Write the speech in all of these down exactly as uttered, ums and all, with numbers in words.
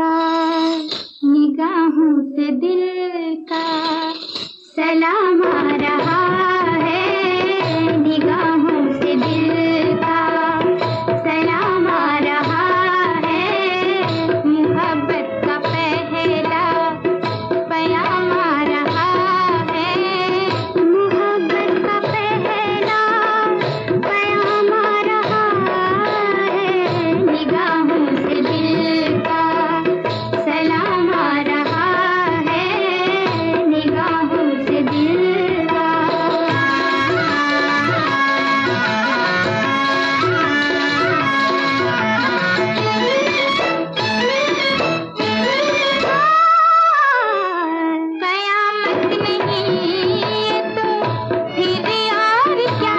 का, निगाहों से दिल का सलाम आ रहा है, निगाहों से दिल का सलाम आ रहा है, मोहब्बत का पहला पैगाम आ रहा है, मोहब्बत का पहला पैगाम आ रहा है, निगाहों से दिल का सलाम आ रहा है, निगाहों से दिल का। कयामत नहीं ये तो फिर और क्या,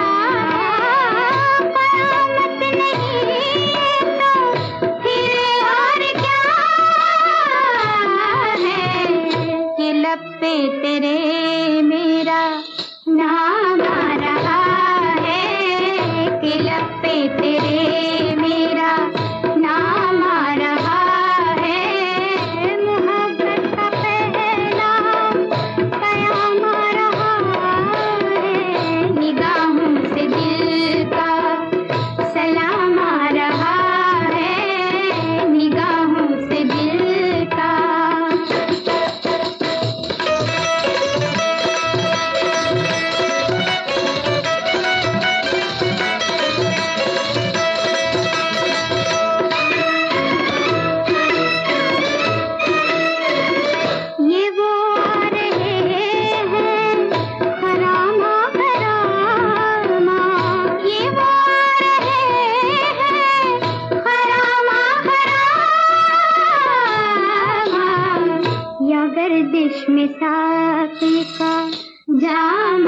कयामत नहीं ये तो फिर और क्या है, कि लब पे तेरे मेरा नाम आ रहा है, कि लब पे तेरे मेरा नाम आ रहा है, मोहब्बत का पहला पैगाम आ रहा है, निगाहों से दिल का सलाम आ रहा है, निगाहों से दिल का। ये वो आ रहे हैं खरामा खरामा, ये वो आ रहे हैं खरामा खरामा, या गर्दिश में साक़ी का जाम